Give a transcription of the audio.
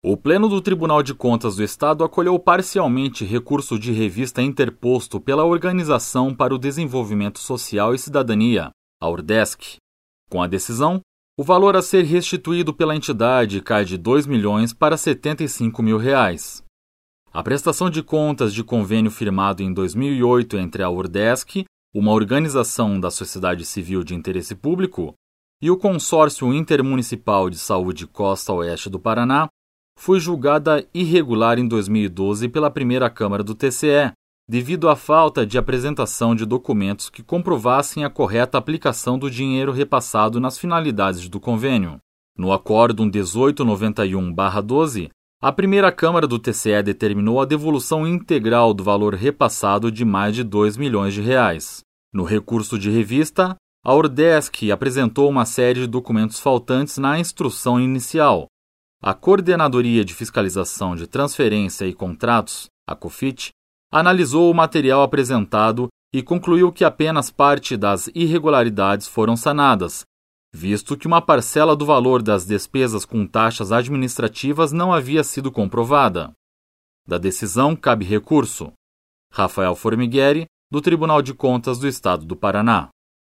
O Pleno do Tribunal de Contas do Estado acolheu parcialmente recurso de revista interposto pela Organização para o Desenvolvimento Social e Cidadania, a Urdesc. Com a decisão, o valor a ser restituído pela entidade cai de R$ 2 milhões para R$ 75 mil. A prestação de contas de convênio firmado em 2008 entre a Urdesc, uma organização da sociedade civil de interesse público, e o Consórcio Intermunicipal de Saúde Costa Oeste do Paraná, foi julgada irregular em 2012 pela primeira Câmara do TCE, devido à falta de apresentação de documentos que comprovassem a correta aplicação do dinheiro repassado nas finalidades do convênio. No Acórdão 1891/12, a primeira Câmara do TCE determinou a devolução integral do valor repassado de mais de R$ 2 milhões. No recurso de revista, a Urdesc apresentou uma série de documentos faltantes na instrução inicial. A Coordenadoria de Fiscalização de Transferência e Contratos, a COFIT, analisou o material apresentado e concluiu que apenas parte das irregularidades foram sanadas, visto que uma parcela do valor das despesas com taxas administrativas não havia sido comprovada. Da decisão cabe recurso. Rafael Formigueri, do Tribunal de Contas do Estado do Paraná.